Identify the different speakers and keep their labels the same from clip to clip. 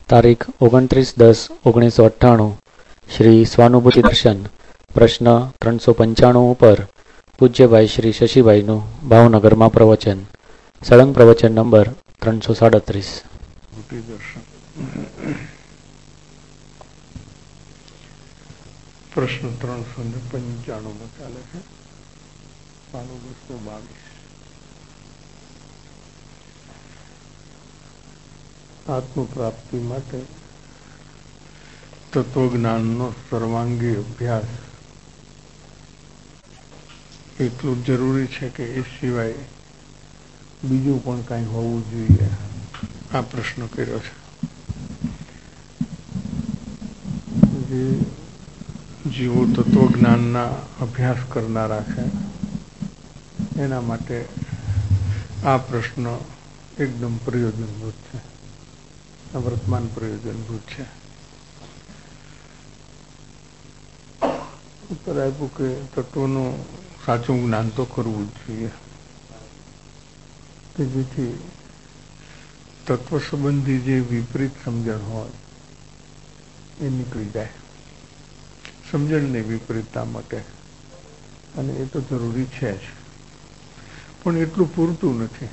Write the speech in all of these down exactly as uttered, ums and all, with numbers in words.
Speaker 1: તારીખ ઓગણત્રીસ દસ ઓગણીસો અઠ્ઠાણું શ્રી સ્વાનુભૂતિ દર્શન પ્રશ્ન ત્રણસો પંચાણું ઉપર પૂજ્યભાઈ શ્રી શશીભાઈનું ભાવનગરમાં પ્રવચન. સળંગ પ્રવચન નંબર ત્રણસો સાડત્રીસ.
Speaker 2: પ્રશ્ન ત્રણસો ને પંચાણું માં ચાલે છે. પાનું બસો બાવીસ. આત્મ પ્રાપ્તિ માટે તત્વજ્ઞાનનો સર્વાંગી અભ્યાસ એટલું જરૂરી છે કે એ સિવાય બીજું પણ કઈ હોવું જોઈએ. આ પ્રશ્ન કર્યો છે. જે જીવો તત્વજ્ઞાનના અભ્યાસ કરનારા છે એના માટે આ પ્રશ્ન એકદમ પ્રયોજનભૂત છે, વર્તમાન પ્રયોજનભૂત છે. ઉત્તર આપ્યું કે તત્વનું સાચું જ્ઞાન તો કરવું જ જોઈએ કે જેથી તત્વ સંબંધી જે વિપરીત સમજણ હોય એ નીકળી જાય, સમજણની વિપરીતતા માટે. અને એ તો જરૂરી છે જ, પણ એટલું પૂરતું નથી.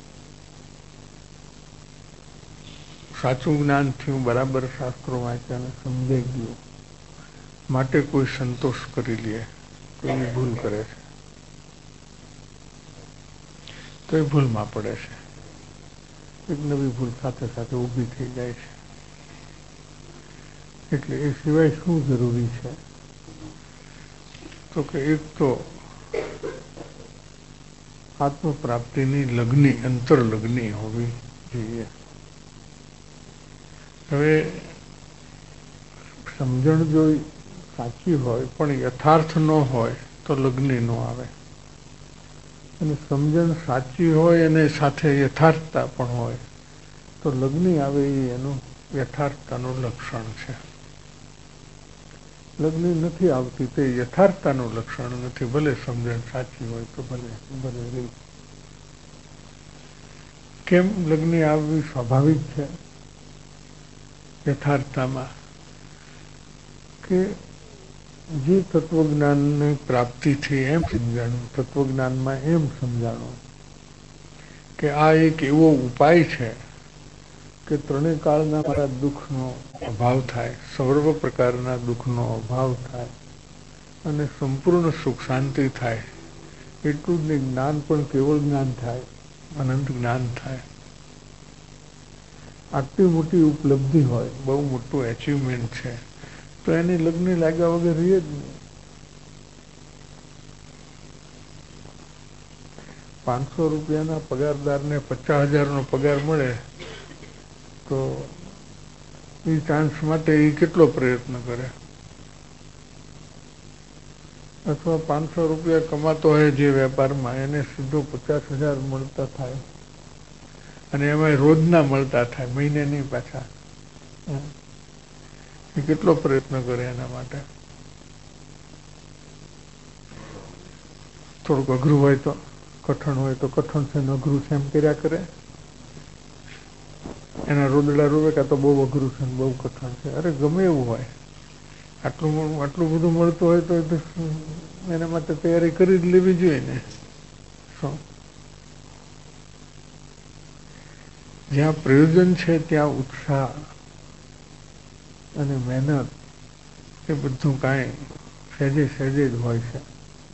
Speaker 2: સાચું જ્ઞાન થયું, બરાબર શાસ્ત્રો વાંચ્યા અને સમજાઈ ગયું માટે કોઈ સંતોષ કરી લે, કોઈ ભૂલ કરે છે તો એ ભૂલમાં પડે છે. એક નવી ભૂલ સાથે સાથે ઊભી થઈ જાય છે. એટલે એ સિવાય શું જરૂરી છે તો કે એક તો આત્મ પ્રાપ્તિની લગ્ની અંતર લગ્ની હોવી જોઈએ. હવે સમજણ જો સાચી હોય પણ યથાર્થ ન હોય તો લગ્ની ન આવે. અને સમજણ સાચી હોય અને સાથે યથાર્થતા પણ હોય તો લગ્ની આવે એ એનું યથાર્થતાનું લક્ષણ છે. લગ્ની નથી આવતી તે યથાર્થતાનું લક્ષણ નથી. ભલે સમજણ સાચી હોય તો ભલે ભલે રહી. કેમ લગ્ની આવવી સ્વાભાવિક છે યથાર્થતામાં? કે જે તત્વજ્ઞાનની પ્રાપ્તિથી એમ સમજાણું, તત્વજ્ઞાનમાં એમ સમજાણું કે આ એક એવો ઉપાય છે કે ત્રણેય કાળના મારા દુઃખનો અભાવ થાય, સર્વ પ્રકારના દુઃખનો અભાવ થાય અને સંપૂર્ણ સુખ શાંતિ થાય. એટલું જ નહીં, જ્ઞાન પણ કેવળ જ્ઞાન થાય, અનંત જ્ઞાન થાય. આટલી મોટી ઉપલબ્ધિ હોય, બહુ મોટું એચિવમેન્ટ છે, તો એની લગ્ન લાગ્યા વગર રહીએ જ નહીં. પાંચસો રૂપિયાના પગારદારને પચાસ હજારનો પગાર મળે તો એ ચાન્સ માટે એ કેટલો પ્રયત્ન કરે? અથવા પાંચસો રૂપિયા કમાતો હોય જે વેપારમાં, એને સીધો પચાસ હજાર મળતા થાય અને એમાં રોજના મળતા થાય, મહિને નહીં પાછા. એ કેટલો પ્રયત્ન કરે એના માટે? થોડુંક અઘરું હોય તો, કઠણ હોય તો કઠણ છે ને અઘરું છે એમ કર્યા કરે. એના રોદડા રોવે કાં તો બહુ અઘરું છે ને બહુ કઠણ છે. અરે ગમે એવું હોય, આટલું આટલું બધું મળતું હોય તો એના માટે તૈયારી કરી જ લેવી જોઈએ ને. શું જ્યાં પ્રયોજન છે ત્યાં ઉત્સાહ અને મહેનત એ બધું કાંઈ સહેજે સહેજે જ હોય છે.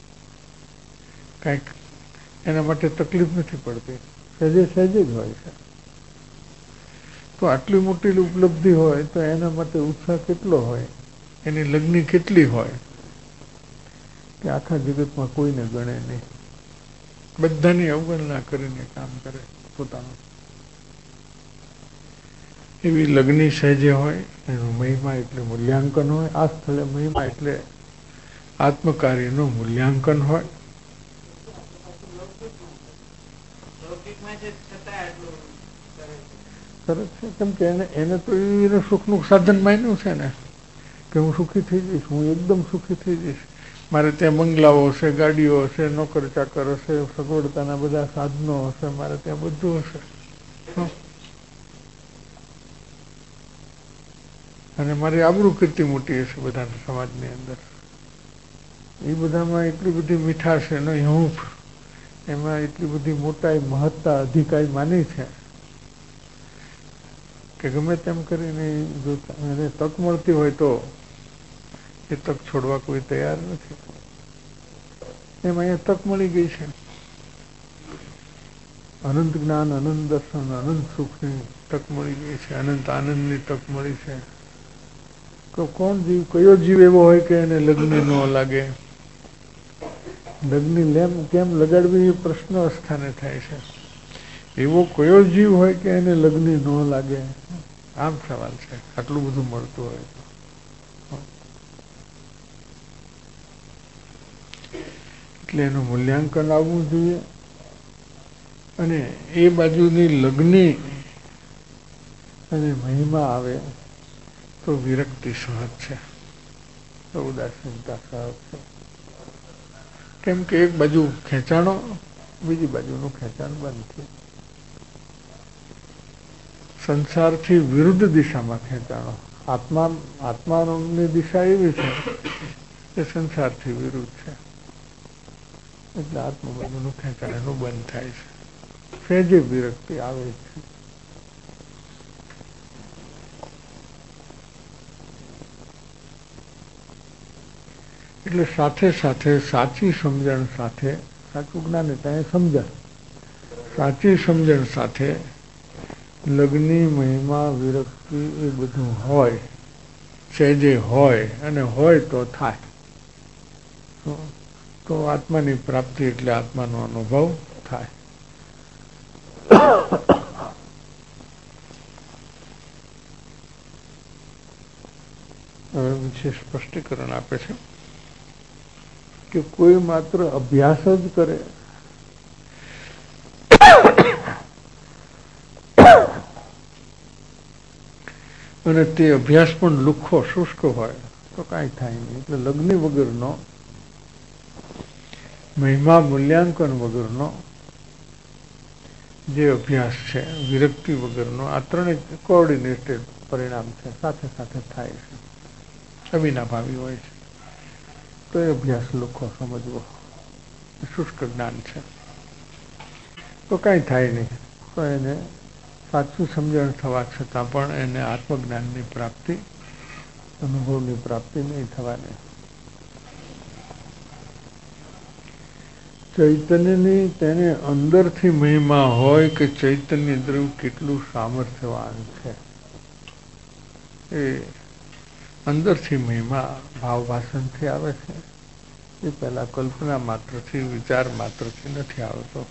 Speaker 2: કાંઈક એના માટે તકલીફ નથી પડતી, સહેજે સહેજે જ હોય છે. તો આટલી મોટી ઉપલબ્ધિ હોય તો એના માટે ઉત્સાહ કેટલો હોય, એની લગ્ની કેટલી હોય કે આખા જગતમાં કોઈને ગણે નહીં, બધાની અવગણના કરીને કામ કરે પોતાનું. એવી લગ્ની સહેજે હોય, એનું મહિમા એટલે મૂલ્યાંકન હોય. આ સ્થળે મહિમા એટલે આત્મકાર્યનું મૂલ્યાંકન હોય. સરસ છે, કેમ કે એને એને તો એને સુખનું સાધન માન્યું છે ને કે હું સુખી થઈ જઈશ, હું એકદમ સુખી થઈ જઈશ. મારે ત્યાં બંગલાઓ હશે, ગાડીઓ હશે, નોકર ચાકર હશે, સગવડતાના બધા સાધનો હશે, મારે ત્યાં બધું હશે. અને મારી આબરૂ કીર્તિ મોટી હશે બધા સમાજની અંદર. એ બધામાં એટલી બધી મીઠાશ એનો હૂંફ, એમાં એટલી બધી મોટાઈ, મહત્તા, અધિકારી માની છે કે ગમે તેમ કરીને જો એને તક મળતી હોય તો એ તક છોડવા કોઈ તૈયાર નથી. એમ અહીંયા તક મળી ગઈ છે. અનંત જ્ઞાન, અનંત દર્શન, અનંત સુખની તક મળી ગઈ છે, અનંત આનંદની તક મળી છે. તો કોણ જીવ, કયો જીવ એવો હોય કે એને લગ્ન ન લાગે? લગ્ન લેમ કેમ લગાડવી એ પ્રશ્ન સ્થાને થાય છે. એવો કયો જીવ હોય કે એને લગ્ન ન લાગે? આમ સવાલ છે. આટલું બધું મળતું હોય તો એટલે એનું મૂલ્યાંકન આવવું જોઈએ. અને એ બાજુની લગ્ની અને મહિમા આવે તો વિરક્તિ સહજ છે, તો ઉદાસીનતા સહજ છે. કેમ કે એક બાજુ ખેંચાણો, બીજી બાજુનું ખેંચાણ બંધ થયું. સંસારથી વિરુદ્ધ દિશામાં ખેંચાણો. આત્મા આત્માની દિશા એવી છે કે સંસારથી વિરુદ્ધ છે, એટલે આત્મા બાજુનું ખેંચાણ એનું બંધ થાય છે. સહેજે વિરક્તિ આવે છે. એટલે સાથે સાથે સાચી સમજણ સાથે, સાચું જ્ઞાન એટલે સમજણ, સાચી સમજણ સાથે લગ્નની મહિમા, વિરક્તિ એ બધું હોય, સહેજે હોય, અને હોય તો થાય તો આત્માની પ્રાપ્તિ એટલે આત્માનો અનુભવ થાય. હવે વિશેષ સ્પષ્ટીકરણ આપે છે કે કોઈ માત્ર અભ્યાસ જ કરે અને તે અભ્યાસ પણ લુખ્ખો, શુષ્ક હોય તો કાંઈ થાય નહીં. એટલે લગ્ન વગરનો, મહિમા મૂલ્યાંકન વગરનો જે અભ્યાસ છે, વિરક્તિ વગરનો, આ ત્રણેય કોઓર્ડિનેટેડ પરિણામ છે, સાથે સાથે થાય છે, અવિનાભાવી હોય છે. તો એ અભ્યાસ લુખ્ખો સમજવો, શુષ્ક જ્ઞાન છે, તો કાંઈ થાય નહીં. તો એને સાચું સમજણ થવા છતાં પણ એને આત્મજ્ઞાનની પ્રાપ્તિ, અનુભવની પ્રાપ્તિ નહીં થવાની. ચૈતન્યની તેને અંદરથી મહિમા હોય કે ચૈતન્ય દ્રવ્ય કેટલું સામર્થ્યવાન છે, એ અંદરથી મહિમા ભાવ ભાષણથી આવે છે. એ પહેલા કલ્પના માત્રથી, વિચાર માત્રથી નથી આવતો.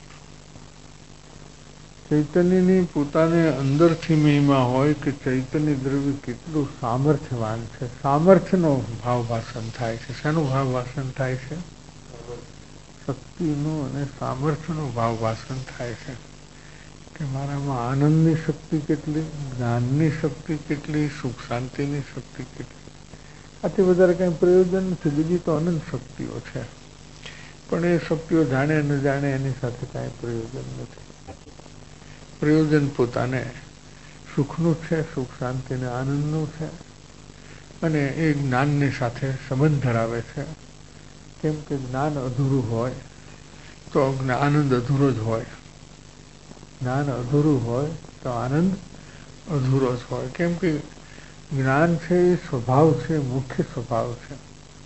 Speaker 2: ચૈતન્યની પોતાને અંદરથી મહિમા હોય કે ચૈતન્ય દ્રવ્ય કેટલું સામર્થ્યવાન છે. સામર્થ્યનો ભાવ ભાષણ થાય છે. શાનું ભાવ ભાષણ થાય છે? શક્તિનું અને સામર્થ્યનું ભાવ ભાષણ થાય છે કે મારામાં આનંદની શક્તિ કેટલી, જ્ઞાનની શક્તિ કેટલી, સુખ શાંતિની શક્તિ કેટલી. આથી વધારે કંઈ પ્રયોજન નથી. બીજી તો અનંત શક્તિઓ છે, પણ એ શક્તિઓ જાણે ન જાણે એની સાથે કાંઈ પ્રયોજન નથી. પ્રયોજન પોતાને સુખનું છે, સુખ શાંતિ અને આનંદનું છે, અને એ જ્ઞાનની સાથે સંબંધ ધરાવે છે. કેમ કે જ્ઞાન અધૂરું હોય તો આનંદ અધૂરો જ હોય, જ્ઞાન અધૂરું હોય તો આનંદ અધૂરો જ હોય. કેમ કે જ્ઞાન છે એ સ્વભાવ છે, મુખ્ય સ્વભાવ છે,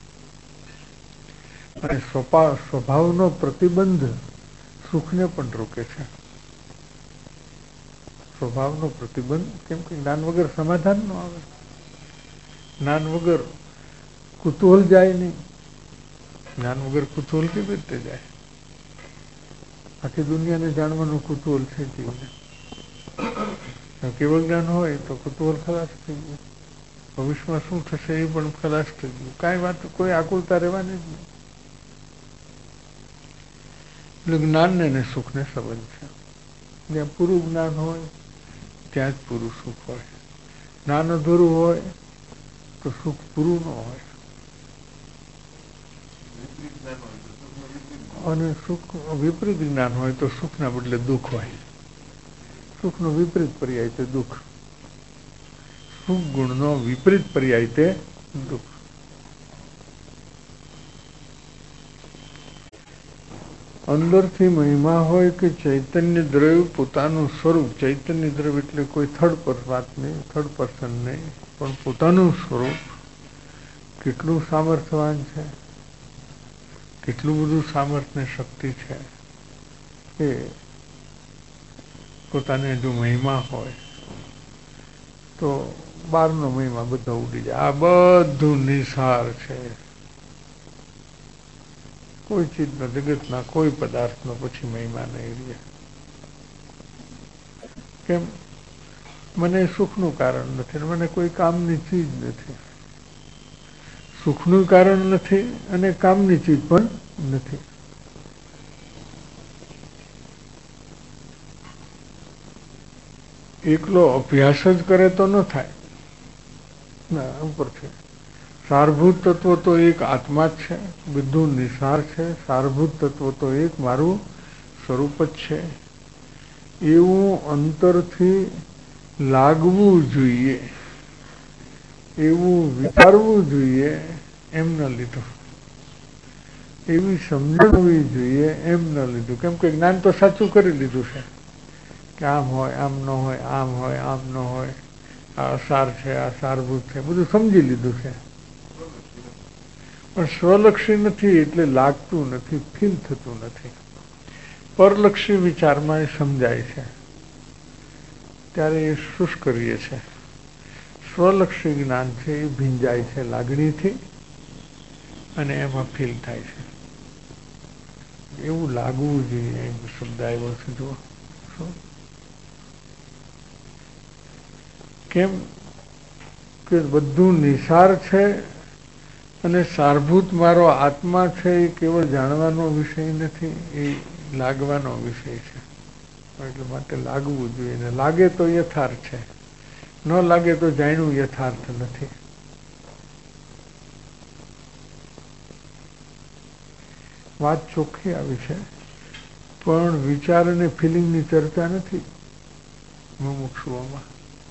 Speaker 2: અને સ્વભાવનો પ્રતિબંધ સુખને પણ રોકે છે. સ્વભાવનો પ્રતિબંધ, કેમ કે જ્ઞાન વગર સમાધાન ન આવે, જ્ઞાન વગર કુતૂહલ જાય નહીં. જ્ઞાન વગર કુતૂહલ કેવી રીતે જાય? આખી દુનિયાને જાણવાનું કુતૂહલ છે જીવને. કેવળ જ્ઞાન હોય તો કુતૂહલ ખલાસ થઈ ગયું. ભવિષ્યમાં શું થશે એ પણ ખલાસ થઈ ગયું. કાંઈ વાત, કોઈ આકુલતા રહેવાની જ નહીં. એટલે જ્ઞાનને ને સુખને સંબંધ છે. જ્યાં પૂરું જ્ઞાન હોય ત્યાં જ પૂરું સુખ હોય. જ્ઞાન અધૂરું હોય તો સુખ પૂરું ન હોય. અને સુખ વિપરીત જ્ઞાન હોય તો સુખના બદલે દુઃખ હોય. સુખનો વિપરીત પર્યાય છે દુઃખ. સુખ ગુણનો વિપરીત પર્યાય તે દુઃખ. અંદરથી મહિમા હોય કે ચૈતન્ય દ્રવ્ય પોતાનું સ્વરૂપ, ચૈતન્ય દ્રવ્ય એટલે કોઈ થર્ડ પર વાત નહીં, થર્ડ પર્સન નહીં, પણ પોતાનું સ્વરૂપ કેટલું સામર્થ્યવાન છે, કેટલું બધું સામર્થ્ય શક્તિ છે કે પોતાને જો મહિમા હોય તો બહારનો મહિમા બધા ઉડી જાય. આ બધું નિસાર છે. કોઈ ચીજનો, જગતના કોઈ પદાર્થનો પછી મહિમા નહીં રહે. કેમ? મને સુખનું કારણ નથી, મને કોઈ કામની ચીજ નથી. સુખનું કારણ નથી અને કામની ચીજ પણ નથી. એકલો અભ્યાસ જ કરે તો ન થાય ના, ઉપર છે. સારભૂત તત્વ તો એક આત્મા જ છે, બધું નિસાર છે. સારભૂત તત્વ તો એક મારું સ્વરૂપ જ છે. એવું અંતરથી લાગવું જોઈએ, એવું વિચારવું જોઈએ એમ ન લીધું, એવી સમજણ હોવી જોઈએ એમ ન લીધું. કેમ કે જ્ઞાન તો સાચું કરી લીધું છે કે આમ હોય, આમ ન હોય, આમ હોય, આમ ન હોય, આ અસાર છે, આ સારભૂત છે, બધું સમજી લીધું છે. પણ સ્વલક્ષી નથી એટલે લાગતું નથી, ફીલ થતું નથી. પરલક્ષી વિચારમાં એ સમજાય છે ત્યારે એ શું કરીએ છે? સ્વલક્ષી જ્ઞાન છે એ ભીંજાય છે લાગણીથી અને એમાં ફીલ થાય છે. એવું લાગવું જોઈએ એમ શબ્દ આવ્યો છે. જુઓ શું કેમ કે બધું નિસાર છે અને સારભૂત મારો આત્મા છે એ કેવળ જાણવાનો વિષય નથી, એ લાગવાનો વિષય છે. એટલે માટે લાગવું જોઈએ. ને લાગે તો યથાર્થ છે, ન લાગે તો જાણ્યું યથાર્થ નથી. વાત ચોખ્ખી આવી છે પણ વિચાર અને ફિલિંગની ચર્ચા નથી મુમુક્ષુઓમાં.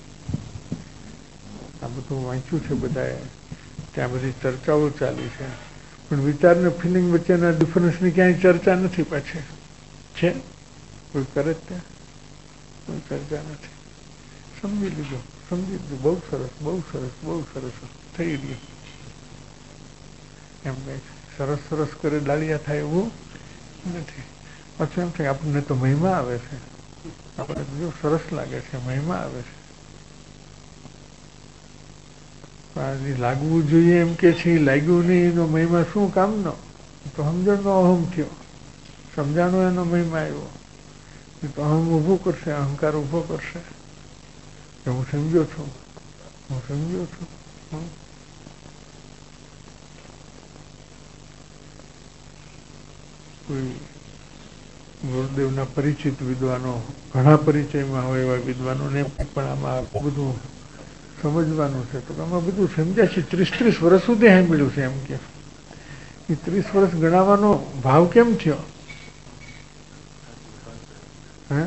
Speaker 2: આ બધું વાંચ્યું છે બધાએ, ત્યાં બધી ચર્ચાઓ ચાલી છે, પણ વિચાર ને ફિલિંગ વચ્ચેના ડિફરન્સની ક્યાંય ચર્ચા નથી. પાછી છે કોઈ કરે જ ત્યાં કોઈ ચર્ચા નથી. સમજી લીધું, સમજી લીધું, બહુ સરસ, બહુ સરસ, બહુ સરસ થઈ ગયું. એમ કઈ સરસ સરસ કરે ડાળિયા થાય એવું નથી. પાછું એમ થાય આપણને તો મહિમા આવે છે, આપણે જો સરસ લાગે છે, મહિમા આવે છે. લાગવું જોઈએ એમ કે છે, લાગ્યું નહીં એનો મહિમા શું કામનો? તો સમજણનો અહમ થયો, સમજાણો એનો મહિમા આવ્યો. તો અહમ ઊભો કરશે, અહંકાર ઊભો કરશે કે હું સમજ્યો છું, હું સમજ્યો છું. કોઈ ગુરુદેવના પરિચિત વિદ્વાનો, ઘણા પરિચયમાં હોય એવા વિદ્વાનોને પણ આમાં બધું સમજવાનું છે. તો આમાં બધું સમજ્યા છે. ત્રીસ ત્રીસ વર્ષ સુધી સાંભળ્યું છે. એમ કે એ ત્રીસ વર્ષ ગણાવવાનો ભાવ કેમ થયો? હે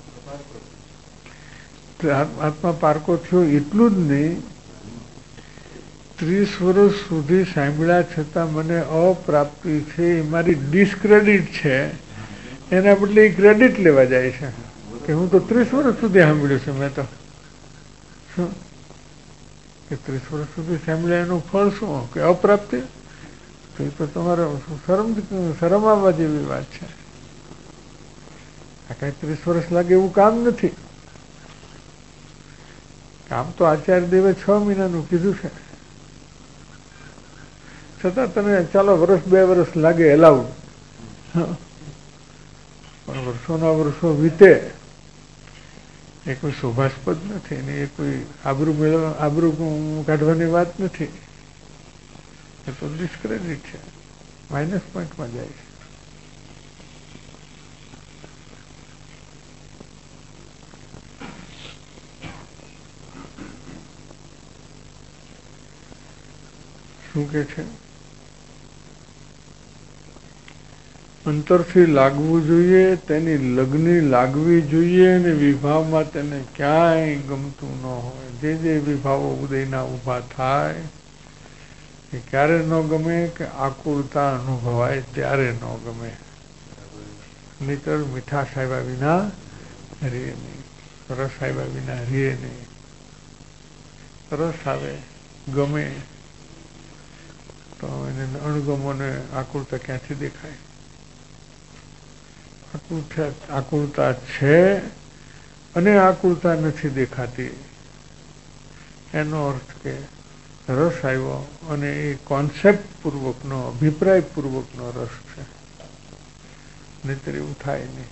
Speaker 2: આત્મા પારકો થયો એટલું જ નહીં, ત્રીસ વર્ષ સુધી સાંભળ્યા છતાં મને અપ્રાપ્તિ છે, એ મારી ડિસ્ક્રેડિટ છે. એના બદલે એ ક્રેડિટ લેવા જાય છે કે હું તો ત્રીસ વર્ષ સુધી સાંભળ્યું છું. મેં તો શું કે ત્રીસ વર્ષ સુધી સાંભળ્યા એનું ફળ શું કે અપ્રાપ્તિ? તો એ તો તમારે શરમ શરમ આવવા જેવી વાત છે. આ કઈ ત્રીસ વર્ષ લાગે એવું કામ નથી. કામ તો આચાર્ય દેવે છ મહિનાનું કીધું છે, છતાં તને ચાલો વર્ષ બે વર્ષ લાગે એલાઉડ, પણ વર્ષોના વર્ષો વીતે એ કોઈ શોભાસ્પદ નથી ને એ કોઈ આબરૂ મેળવવા આબરૂ કાઢવાની વાત નથી. એ તો ડિસ્ક્રેડિટ છે, માઇનસ પોઈન્ટમાં જાય છે. શું કે છે? અંતરથી લાગવું જોઈએ, તેની લગ્ની લાગવી જોઈએ, અને વિભાવમાં તેને ક્યાંય ગમતું ન હોય. જે જે વિભાવો ઉદયના ઊભા થાય એ ક્યારે ન ગમે કે આકુળતા અનુભવાય ત્યારે ન ગમે. નહીતર મીઠાશ આવ્યા વિના રે નહીં, રસ આવ્યા વિના રે નહીં. રસ આવે, ગમે તો એને અણગમોને આકુળતા ક્યાંથી દેખાય? આકુળતા આકુળતા છે અને આકુળતા નથી દેખાતી, એનો અર્થ કે રસ આવ્યો અને એ કોન્સેપ્ટ પૂર્વકનો, અભિપ્રાય પૂર્વકનો રસ છે. નહીતર એવું થાય નહીં.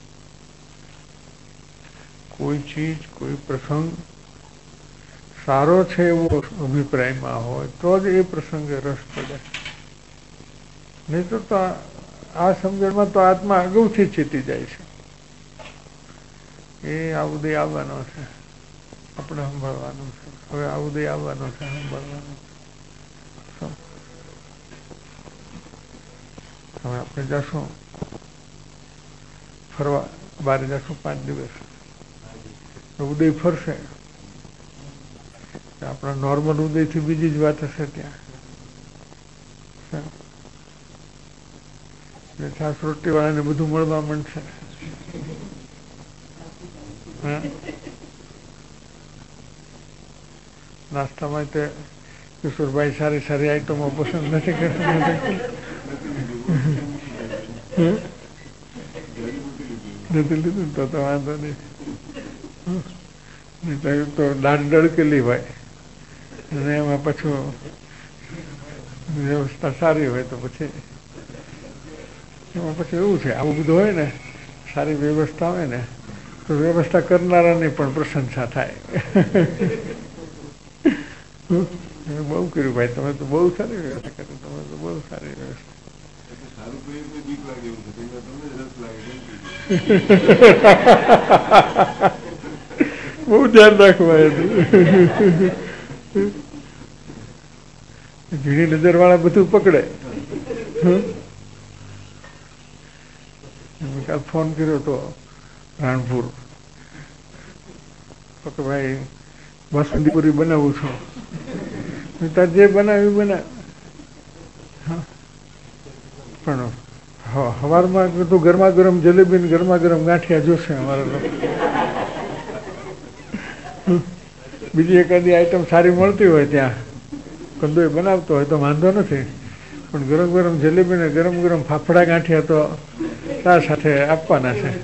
Speaker 2: કોઈ ચીજ, કોઈ પ્રસંગ સારો છે એવો અભિપ્રાયમાં હોય તો જ એ પ્રસંગે રસ પડે. નહીં તો આ સમજણમાં તો આત્મા અગાઉથી ચેતી જાય છે એ આ ઉદય આવવાનો છે, આપણે સંભાળવાનું છે. હવે આ ઉદય આવવાનો છે, સંભાળવાનું છે. હવે આપણે જશું ફરવા, બહાર જશું પાંચ દિવસ, ઉદય ફરશે, આપણા નોર્મલ ઉદય થી બીજી જ વાત હશે ત્યાં. છાસ રોટી વાળાને બધું મળવા માંડશે. નાસ્તામાં તે કિશોરભાઈ સારી સારી આઈટમો પસંદ નથી કરતા. નથી લીધું તો તો વાંધો નહીં. તો દાઢ ડળકેલી હોય અને એમાં પાછું વ્યવસ્થા સારી હોય તો પછી એમાં પછી એવું છે, આવું બધું હોય ને, સારી વ્યવસ્થા હોય ને તો વ્યવસ્થા કરનારાની પણ પ્રશંસા થાય. બહુ કર્યું ભાઈ, તમે તો બહુ સારી વ્યવસ્થા કરી, તમે તો બહુ સારી વ્યવસ્થા. બહુ ધ્યાન રાખવા ઝીણી નજર વાળા બધું પકડે. કાલ ફોન કર્યો તો રાણપુર, તો કે ભાઈ બાસુંદી પૂરી બનાવું છું. તાર જે બનાવ્યું બનાવ, પણ સવારમાં તો ગરમા ગરમ જલેબી ને ગરમા ગરમ ગાંઠિયા જોશે અમારા લોકો. બીજી એકાદી આઈટમ સારી મળતી હોય ત્યાં કંદોય બનાવતો હોય તો વાંધો નથી, પણ ગરમ ગરમ જલેબી ને ગરમ ગરમ ફાફડા ગાંઠિયા તો ચા સાથે આપવાના છે.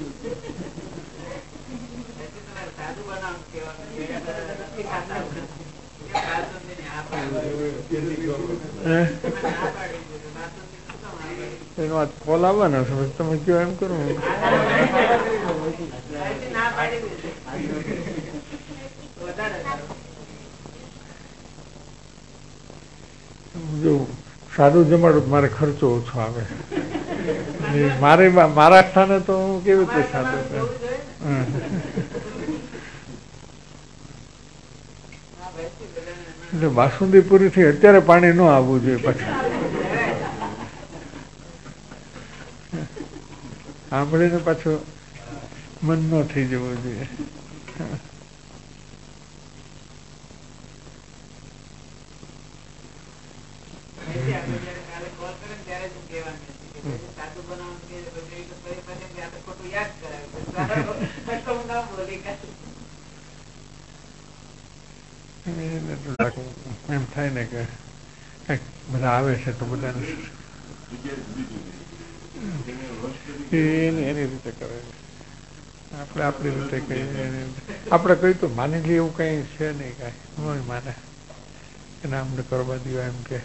Speaker 2: એનો આ કોલ આવવાનો છે, તમે કયો એમ કરો. જો સાદું જમાડું મારે ખર્ચો ઓછો આવે. મારે મારા સ્થાને તો હું કેવી રીતે સાદું કરું. એટલે બાસુંદી પૂરી થઈ અત્યારે પાણી ન આવવું જોઈએ. પાછું સાંભળીને પાછું મન ન થઈ જવું જોઈએ. એમ થાય ને કે કઈક બધા આવે છે તો બધાને એની રીતે કરે. આપણે આપણી રીતે કહીએ, આપણે કહ્યું તો માની લઈએ એવું કઈ છે નહીં, કાંઈ માને એના અમને કરવા દો એમ કે.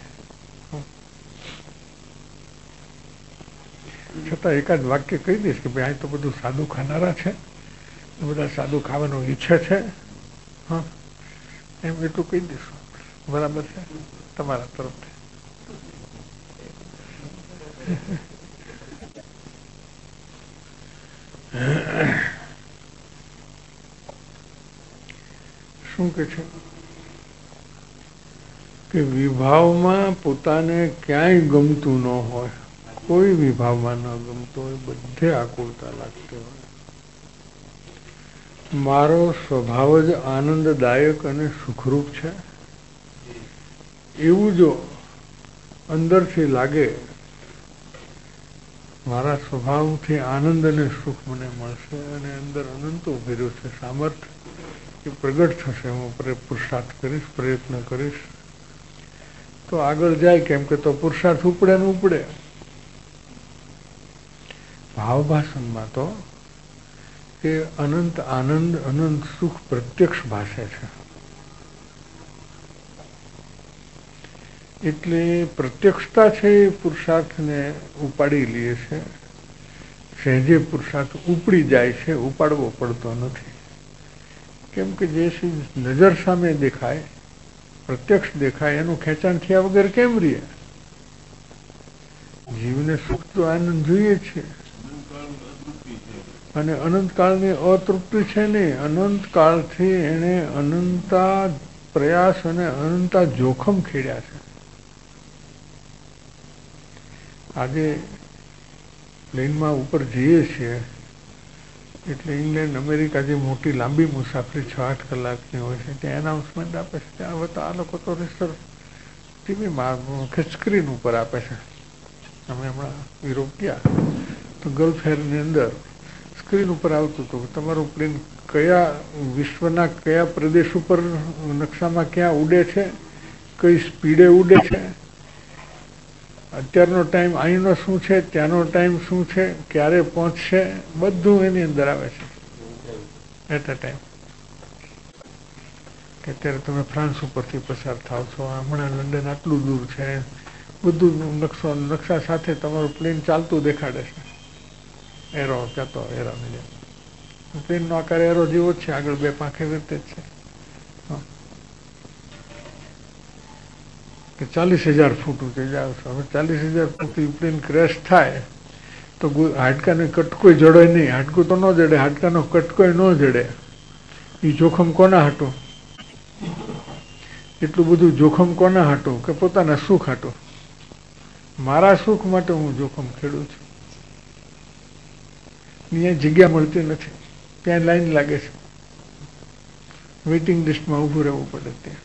Speaker 2: છતાં એકાદ વાક્ય કહી દઈશ કે ભાઈ આ તો બધું સાદું ખાનારા છે, બધા સાદું ખાવાનું ઈચ્છે છે, હા એમ એટલું કહી દઈશું. બરાબર છે તમારા તરફથી. શું કે છે કે વિભાવમાં પોતાને ક્યાંય ગમતું ન હોય કોઈ વિભાવમાં ન ગમતો હોય, બધે આકુળતા લાગતી હોય. મારો સ્વભાવ જ આનંદદાયક અને સુખરૂપ છે એવું જો અંદરથી લાગે, મારા સ્વભાવથી આનંદ અને સુખ મને મળશે અને અંદર અનંત ઉભી રહ્યું છે સામર્થ્ય એ પ્રગટ થશે, હું પુરુષાર્થ કરીશ, પ્રયત્ન કરીશ તો આગળ જાય. કેમ કે તો પુરુષાર્થ ઉપડે ને ઉપડે. ભાવભાષણમાં તો એ અનંત આનંદ અનંત સુખ પ્રત્યક્ષ ભાષે છે. એટલે પ્રત્યક્ષતા છે એ પુરુષાર્થને ઉપાડી લે છે. સહેજે પુરુષાર્થ ઉપડી જાય છે, ઉપાડવો પડતો નથી. કેમ કે જે નજર સામે દેખાય, પ્રત્યક્ષ દેખાય, એનું ખેંચાણ થયા વગર કેમ રહીએ? જીવને સુખ તો આનંદ જોઈએ છે અને અનંતકાળની અતૃપ્તિ છે નહીં. અનંતકાળથી એને અનંતા પ્રયાસ અને અનંતા જોખમ ખેડ્યા છે. આજે પ્લેનમાં ઉપર જઈએ છીએ એટલે ઇંગ્લેન્ડ, અમેરિકા જે મોટી લાંબી મુસાફરી છ આઠ કલાકની હોય છે ત્યાં એનાઉન્સમેન્ટ આપે છે. ત્યાં હવે તો આ લોકો તો રિસર્ચ ટીવીમાં કે સ્ક્રીન ઉપર આપે છે. અમે હમણાં યુરોપ ગયા તો ગલ્ફ એરની અંદર સ્ક્રીન ઉપર આવતું હતું કે તમારું પ્લેન કયા વિશ્વના કયા પ્રદેશ ઉપર નકશામાં ક્યાં ઉડે છે, કઈ સ્પીડે ઉડે છે, અત્યારનો ટાઈમ અહીંનો શું છે, ત્યાંનો ટાઈમ શું છે, ક્યારે પહોંચશે, બધું એની અંદર આવે છે એટ અ ટાઈમ. કે અત્યારે તમે ફ્રાન્સ ઉપરથી પસાર થાવ છો, હમણાં લંડન આટલું દૂર છે, બધું નકશો નકશા સાથે તમારું પ્લેન ચાલતું દેખાડે છે. એરો જતો એરો ને પ્લેનનો આકાર એરો જેવો જ છે, આગળ બે પાંખે રીતે જ છે. કે ચાલીસ હજાર ફૂટ ઊંચે જાવ છો. હવે ચાલીસ હજાર ફૂટ પ્લેન ક્રેશ થાય તો હાડકાને કટકોય જડે નહીં. હાડકું તો ન જડે, હાડકાનો કટકોય ન જડે. એ જોખમ કોના હાટું? એટલું બધું જોખમ કોના હાટું? કે પોતાના સુખ હાટું. મારા સુખ માટે હું જોખમ ખેડું છું. અહીંયા જગ્યા મળતી નથી, ત્યાં લાઈન લાગે છે, વેઇટિંગ લિસ્ટમાં ઊભું રહેવું પડે. ત્યાં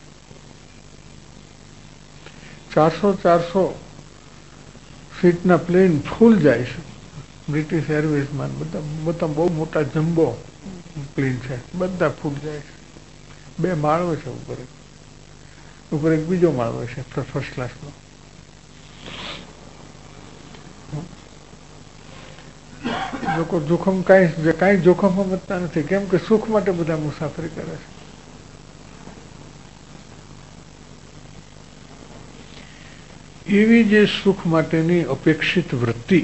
Speaker 2: ચારસો ચારસો સીટના પ્લેન ફૂલ જાય છે. બ્રિટિશ એરવેઝમાં બધા બધા બહુ મોટા જમ્બો પ્લેન છે, બધા ફૂલ જાય છે. બે માળો છે ઉપર, ઉપર એક બીજો માળો છે ફર્સ્ટ ક્લાસનો. લોકો જોખમ કાંઈ કાંઈ જોખમ સમજતા નથી. કેમ કે સુખ માટે બધા મુસાફરી કરે છે. એવી જે સુખ માટેની અપેક્ષિત વૃત્તિ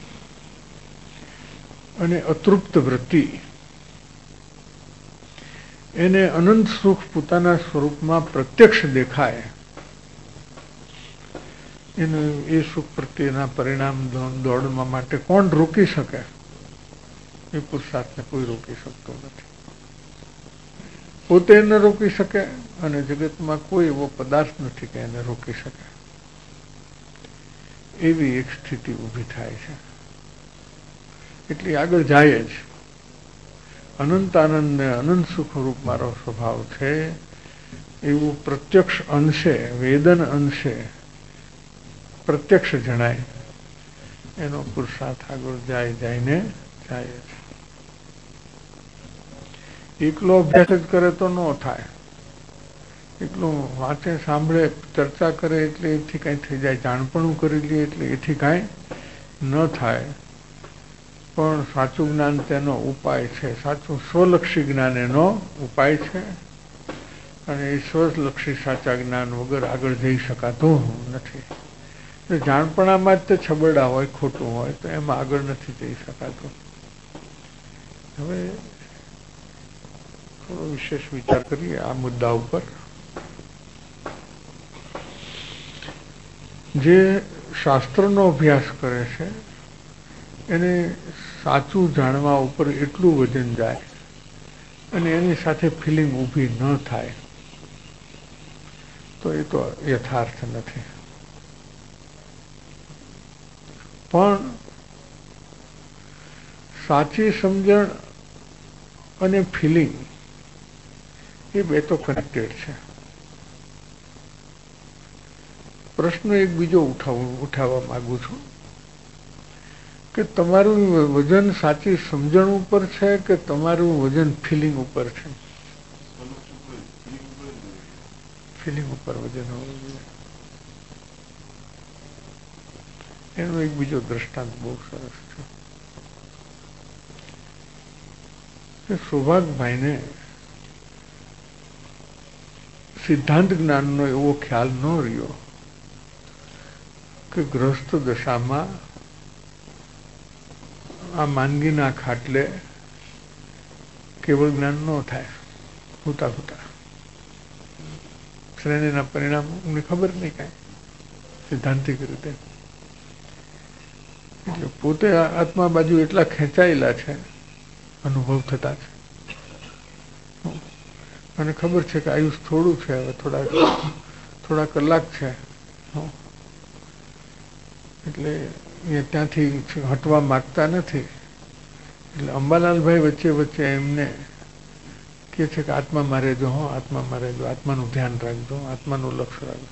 Speaker 2: અને અતૃપ્ત વૃત્તિ, એને અનંત સુખ પોતાના સ્વરૂપમાં પ્રત્યક્ષ દેખાય, એનું એ સુખ પ્રત્યેના પરિણામ દોડવા માટે કોણ રોકી શકે? એ પુરુષાર્થને કોઈ રોકી શકતો નથી. પોતે એને રોકી શકે અને જગતમાં કોઈ એવો પદાર્થ નથી કે એને રોકી શકે. એવી એક સ્થિતિ ઊભી થાય છે. એટલે આગળ જાય જ. અનંત આનંદ ને અનંત સુખરૂપ મારો સ્વભાવ છે એવું પ્રત્યક્ષ અંશે, વેદન અંશે પ્રત્યક્ષ જણાય. એનો પુરુષાર્થ આગળ જાય જાયને જાય છે. એકલો અભ્યાસ જ કરે તો ન થાય. એટલું વાંચે, સાંભળે, ચર્ચા કરે એટલે એથી કાંઈ થઈ જાય, જાણપણું કરી લે એટલે એથી કાંઈ ન થાય. પણ સાચું જ્ઞાન તેનો ઉપાય છે. સાચું સ્વલક્ષી જ્ઞાન એનો ઉપાય છે અને એ સ્વલક્ષી સાચા જ્ઞાન વગર આગળ જઈ શકાતું નથી. જાણપણામાં જ તે છબરડા હોય, ખોટું હોય તો એમાં આગળ નથી જઈ શકાતું. હવે થોડો વિશેષ વિચાર કરીએ આ મુદ્દા ઉપર. જે શાસ્ત્રનો અભ્યાસ કરે છે એને સાચું જાણવા ઉપર એટલું વજન જાય અને એની સાથે ફિલિંગ ઊભી ન થાય તો એ તો યથાર્થ નથી. પણ સાચી સમજણ અને ફિલિંગ એ બે તો કનેક્ટેડ છે. પ્રશ્ન એક બીજો ઉઠાવ ઉઠાવવા માંગુ છું કે તમારું વજન સાચી સમજણ ઉપર છે કે તમારું વજન ફિલિંગ ઉપર છે? ફિલિંગ ઉપર વજન હોવું જોઈએ. એનો એક બીજો દ્રષ્ટાંત બહુ સરસ છે કે સૌભાગભાઈને સિદ્ધાંત જ્ઞાનનો એવો ખ્યાલ ન રહ્યો કે ગ્રસ્ત દશામાં આ માંદગીના ખાટલે કેવળ જ્ઞાન ન થાય, હુતા હુતા શ્રેણીના પરિણામ અમને ખબર નહીં કાંઈ સિદ્ધાંતિક રીતે. એટલે પોતે આત્મા બાજુ એટલા ખેંચાયેલા છે અનુભવ થતા છે, અને ખબર છે કે આયુષ થોડું છે, હવે થોડા થોડા કલાક છે, એટલે એ ત્યાંથી હટવા માગતા નથી. એટલે અંબાલાલભાઈ વચ્ચે વચ્ચે એમને કહે છે કે આત્મામાં રહેજો, હો આત્મામાં રહેજો, આત્માનું ધ્યાન રાખજો, આત્માનું લક્ષ્ય રાખજો.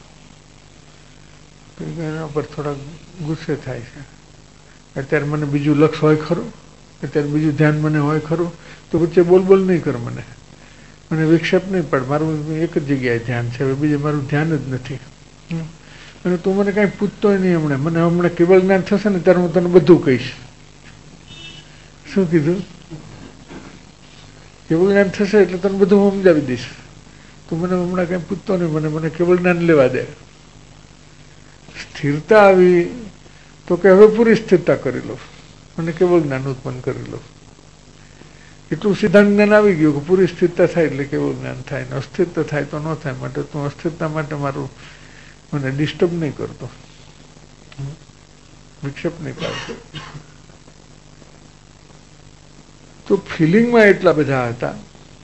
Speaker 2: એના પર થોડા ગુસ્સે થાય છે. અત્યારે મને બીજું લક્ષ્ય હોય ખરું, અત્યારે બીજું ધ્યાન મને હોય ખરું, તો વચ્ચે બોલ બોલ નહીં કર, મને મને વિક્ષેપ નહીં પડે, મારું એક જ જગ્યાએ ધ્યાન છે, હવે બીજે મારું ધ્યાન જ નથી. અને તું મને કાંઈ પૂછતોય નહીં, હમણાં મને હમણાં કેવળ જ્ઞાન થશે ને ત્યારે હું તને બધું કહીશ. શું કીધું? કેવળ જ્ઞાન થશે એટલે તને બધું હું સમજાવી દઈશ, તું મને હમણાં કાંઈ પૂછતો નહીં, મને મને કેવળ જ્ઞાન લેવા દે. સ્થિરતા આવી તો કે હવે પૂરી સ્થિરતા કરી લો, મને કેવળ જ્ઞાન ઉત્પન્ન કરી લો. એટલું સિદ્ધાંત જ્ઞાન આવી ગયું કે પૂરી સ્થિરતા થાય એટલે કેવળ જ્ઞાન થાય, ને અસ્થિરતા થાય તો ન થાય. માટે તું અસ્થિરતા માટે મારું મને ડિસ્ટર્બ નહીં કરતો, વિક્ષેપ નહીં પાડતો. તો ફિલિંગમાં એટલા બધા હતા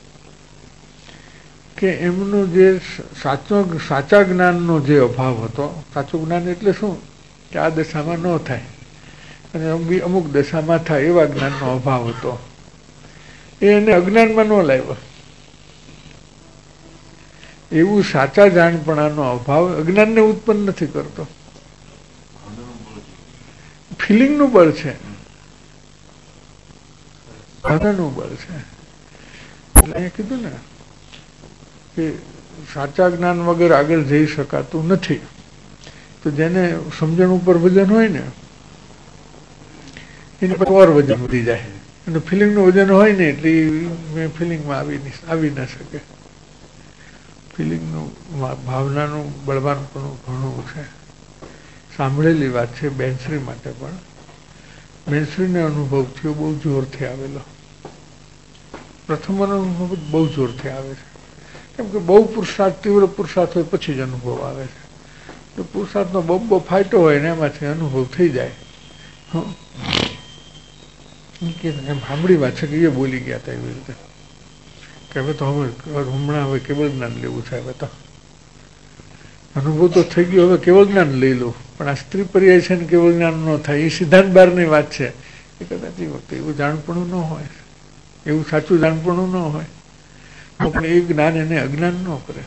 Speaker 2: કે એમનું જે સાચો સાચા જ્ઞાનનો જે અભાવ હતો, સાચું જ્ઞાન એટલે શું કે આ દશામાં ન થાય અને અમુક દશામાં થાય એવા જ્ઞાનનો અભાવ હતો. એ એને અજ્ઞાનમાં ન લાવ્યો. એવું સાચા જાણપણાનો અભાવ અજ્ઞાનને ઉત્પન્ન નથી કરતો, ફિલિંગનું બળ છે, ભાવનાનું બળ છે. એટલે અહીંયા કીધું ને કે સાચા જ્ઞાન વગર આગળ જઈ શકાતું નથી. તો જેને સમજણ ઉપર વજન હોય ને એની પર ઓર વજન વધી જાય, અને ફિલિંગનું વજન હોય ને એટલે ફિલિંગમાં આવી આવી ના શકે. ફિલિંગનું ભાવનાનું બળવાનપણું ઘણું છે. સાંભળેલી વાત છે બેનશ્રી માટે, પણ બેનશ્રીને અનુભવ થયો બહુ જોરથી આવેલો. પ્રથમ અનુભવ બહુ જોરથી આવે છે, કેમ કે બહુ પુરુષાર્થ, તીવ્ર પુરુષાર્થ હોય પછી જ અનુભવ આવે છે. તો પુરુષાર્થનો બહુ બહુ ફાયટો હોય ને એમાંથી અનુભવ થઈ જાય. એમ સાંભળી વાત છે કે એ બોલી ગયા હતા એવી રીતે કે હવે તો હવે હમણાં હવે કેવળ જ્ઞાન લેવું છે, હવે તો અનુભવ તો થઈ ગયો, હવે કેવળ જ્ઞાન લઈ લો. પણ આ સ્ત્રી પર્યાય છે ને કેવળ જ્ઞાન ન થાય, એ સિદ્ધાંત બહારની વાત છે. એ કદાચ એ વખતે એવું જાણપણું ન હોય, એવું સાચું જાણપણું ન હોય, પણ એ જ્ઞાન એને અજ્ઞાન ન કરે.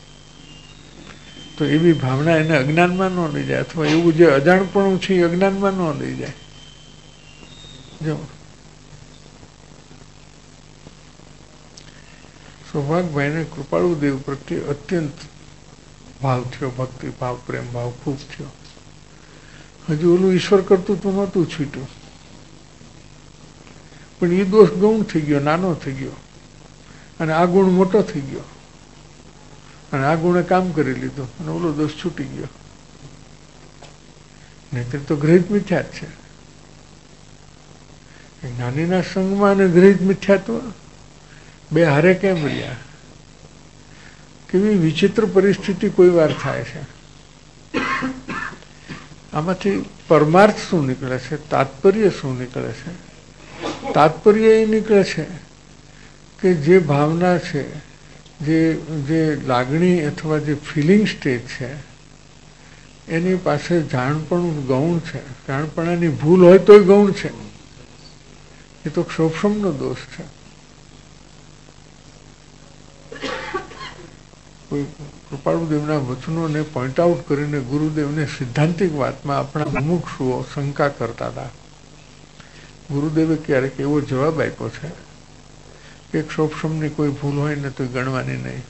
Speaker 2: તો એવી ભાવના એને અજ્ઞાનમાં ન લઈ જાય, અથવા એવું જે અજાણપણું છે એ અજ્ઞાનમાં ન લઈ જાય. જો સૌભાગભાઈને કૃપાળુદેવ પ્રત્યે અત્યંત ભાવ થયો, ભક્તિ ભાવ, પ્રેમ ભાવ ખૂબ થયો. હજુ ઓલું ઈશ્વર કરતું તો નહોતું છૂટ્યું, પણ એ દોષ ગૌણ થઈ ગયો, નાનો થઈ ગયો, અને આ ગુણ મોટો થઈ ગયો, અને આ ગુણે કામ કરી લીધું અને ઓલો દોષ છૂટી ગયો. નહીતર તો ગ્રહિત મિથ્યા જ છે. જ્ઞાનીના સંગમાં અને ગ્રહિત મિથ્યાત્વ બે હારે કેમ રહ્યા? કેવી વિચિત્ર પરિસ્થિતિ કોઈ વાર થાય છે. આમાંથી પરમાર્થ શું નીકળે છે, તાત્પર્ય શું નીકળે છે? તાત્પર્ય એ નીકળે છે કે જે ભાવના છે, જે જે લાગણી અથવા જે ફિલિંગ સ્ટેજ છે, એની પાસે જાણપણું ગૌણ છે, જાણપણાની ભૂલ હોય તોય ગૌણ છે, એ તો ક્ષોભનો દોષ છે. કોઈ કૃપાળુદેવના વચનોને પોઈન્ટ આઉટ કરીને ગુરુદેવને સિદ્ધાંતિક વાતમાં આપણા મુમુક્ષુઓ શંકા કરતા હતા. ગુરુદેવે ક્યારેક એવો જવાબ આપ્યો છે કે ક્ષોભની કોઈ ભૂલ હોય ને તો ગણવાની નહીં,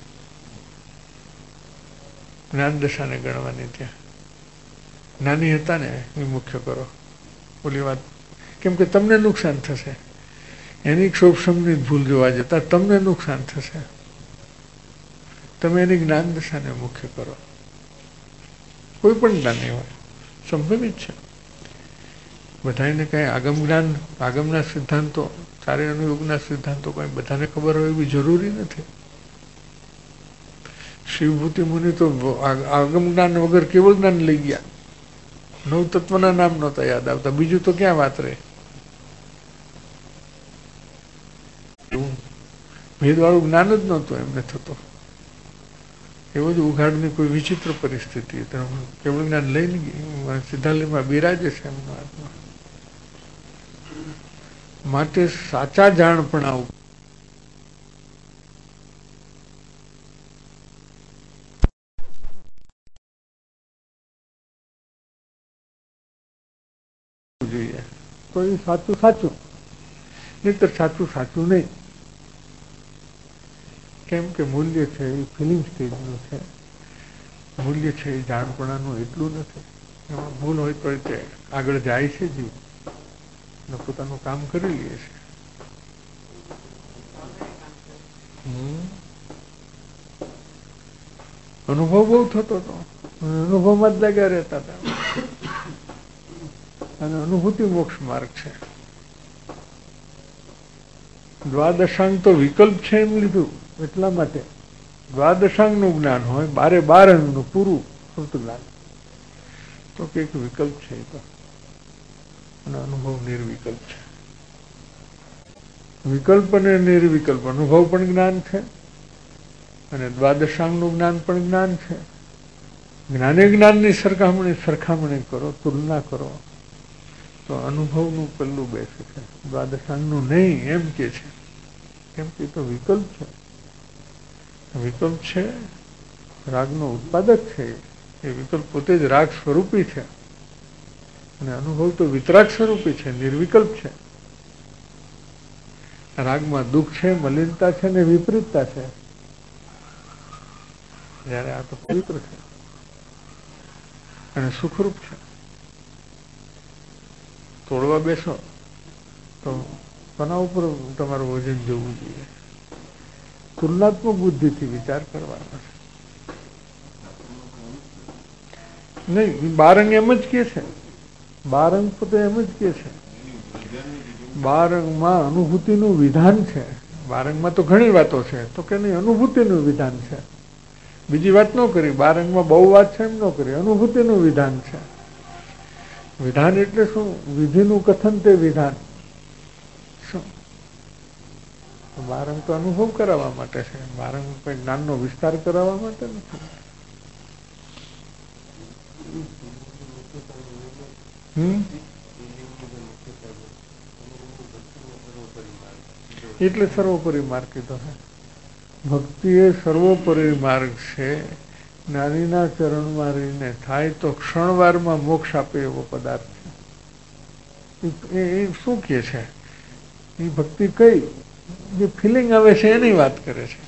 Speaker 2: જ્ઞાન દશાને ગણવાની. ત્યાં નાની હતા ને એ મુખ્ય કરો ઓલી વાત, કેમ કે તમને નુકસાન થશે. એની ક્ષોભની ભૂલ જોવા જતા તમને નુકસાન થશે. તમે એની જ્ઞાન દશાને મુખ્ય કરો. કોઈ પણ જ્ઞાની હોય સંભવિત છે. બધાને કઈ આગમ જ્ઞાન, આગમના સિદ્ધાંતો, ચારે અનુયોગના સિદ્ધાંતો કઈ બધાને ખબર હોય એવી જરૂરી નથી. શિવભૂતિ મુનિ તો આગમ જ્ઞાન વગર કેવળ જ્ઞાન લઈ ગયા. નવ તત્વના નામ નહોતા યાદ આવતા, બીજું તો ક્યાં વાત રહે. ભેદવાળું જ્ઞાન જ નહોતું એમને થતો. એવો જ ઉઘાડની કોઈ વિચિત્ર પરિસ્થિતિ, કેવળ જ્ઞાન લઈને સિદ્ધાંતમાં બિરાજે છે એમનો આત્મા. માટે સાચા જાણપણા જોઈએ તો એ સાચું સાચું, નહીતર સાચું સાચું નહીં. કેમ કે મૂલ્ય છે એ ફિલિંગ સ્ટેજનું છે, મૂલ્ય છે એ જાણપણાનું એટલું નથી. એમાં ભૂલ હોય તો તે આગળ જાય છે જીવ ને પોતાનું કામ કરી લે છે. અનુભવ બહુ થતો હતો, અનુભવમાં જ લાગ્યા રહેતા હતા. અને અનુભૂતિ મોક્ષ માર્ગ છે. દ્વાદશાંગ તો વિકલ્પ છે એમ લીધું એટલા માટે. દ્વાદશાંગ નું જ્ઞાન હોય, બારે બાર અંગનું પૂરું શ્રુત જ્ઞાન, તો કઈક વિકલ્પ છે એ તો. અને અનુભવ નિર્વિકલ્પ છે. વિકલ્પ અને નિર્વિકલ્પ અનુભવ પણ જ્ઞાન છે, અને દ્વાદશાંગ નું જ્ઞાન પણ જ્ઞાન છે. જ્ઞાને જ્ઞાનની સરખામણી સરખામણી કરો, તુલના કરો તો અનુભવનું પલ્લું બેસે છે, દ્વાદશાંગનું નહીં એમ કે છે. કેમ કે તો વિકલ્પ છે. વિકલ્પ છે રાગનો ઉત્પાદક છે. એ વિકલ્પ પોતે જ રાગ સ્વરૂપી છે, અને અનુભવ તો વિતરાગ સ્વરૂપી છે, નિર્વિકલ્પ છે. રાગમાં દુઃખ છે, મલિનતા છે ને વિપરીતતા છે, જયારે આ તો પવિત્ર છે અને સુખરૂપ છે. તોડવા બેસો તો કોના ઉપર તમારું વજન જવું જોઈએ? તુલનાત્મક બુદ્ધિથી વિચાર કરવાનો છે. નહીં, બારંગ એમ જ કે છે, બારંગ પોતે એમ જ કે છે. બારંગમાં અનુભૂતિનું વિધાન છે. બારંગમાં તો ઘણી વાતો છે, તો કે નહીં અનુભૂતિનું વિધાન છે. બીજી વાત ન કરી. બારંગમાં બહુ વાત છે એમ ન કરી, અનુભૂતિનું વિધાન છે. વિધાન એટલે શું? વિધિનું કથન તે વિધાન. શું બારંગ તો અનુભવ કરાવવા માટે છે, બારંગ કોઈ જ્ઞાનનો વિસ્તાર કરાવવા માટે નથી. હમ એટલે સર્વોપરી માર્ગ કીધો છે. ભક્તિ એ સર્વોપરી માર્ગ છે. જ્ઞાનીના ચરણમાં રહીને થાય તો ક્ષણવારમાં મોક્ષ આપે એવો પદાર્થ છે. એ શું કે છે? એ ભક્તિ કઈ જે ફિલિંગ આવે છે એની વાત કરે છે.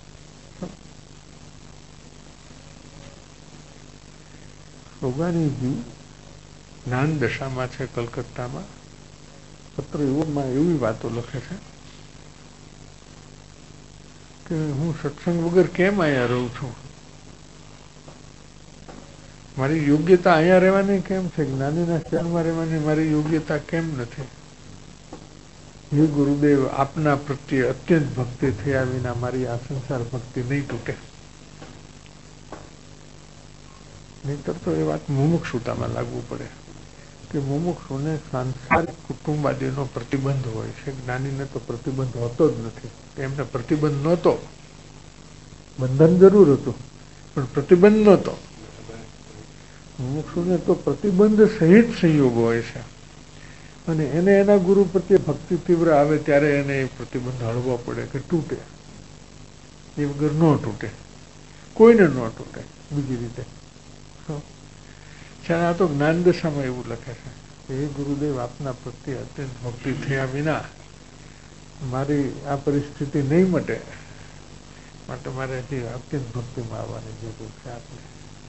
Speaker 2: રોગાણીજી જ્ઞાન દશામાં છે કલકત્તામાં. પત્ર એવોમાં એવી વાતો લખે છે કે હું સત્સંગ વગર કેમ અહીંયા રહું છું? મારી યોગ્યતા અહીંયા રહેવાની કેમ છે? જ્ઞાનીના ચરણમાં રહેવાની મારી યોગ્યતા કેમ નથી? હે ગુરુદેવ, આપના પ્રત્યે અત્યંત ભક્તિ થયા વિના મારી આ સંસાર ભક્તિ નહીં તૂટે. નહીતર તો એ વાત મુમુક્ષુતામાં લાગવું પડે કે મુમુક્ષુને સાંસારિક કુટુંબાદીનો પ્રતિબંધ હોય છે, જ્ઞાનીને તો પ્રતિબંધ હોતો જ નથી. એમને પ્રતિબંધ નહોતો, બંધન જરૂર હતું પણ પ્રતિબંધ નહોતો. મુમુક્ષુને તો પ્રતિબંધ સહિત સંયોગ હોય છે, અને એને એના ગુરુ પ્રત્યે ભક્તિ તીવ્ર આવે ત્યારે એને એ પ્રતિબંધ હળવો પડે કે તૂટે, એ વગર ન તૂટે, કોઈને ન તૂટે. બીજી રીતે આ તો જ્ઞાન દશામાં એવું લખે છે કે હે ગુરુદેવ, આપના પ્રત્યે અત્યંત ભક્તિ થયા વિના મારી આ પરિસ્થિતિ નહીં મટે, માટે મારે હજી અત્યંત ભક્તિમાં આવવાની જરૂર છે. આપણે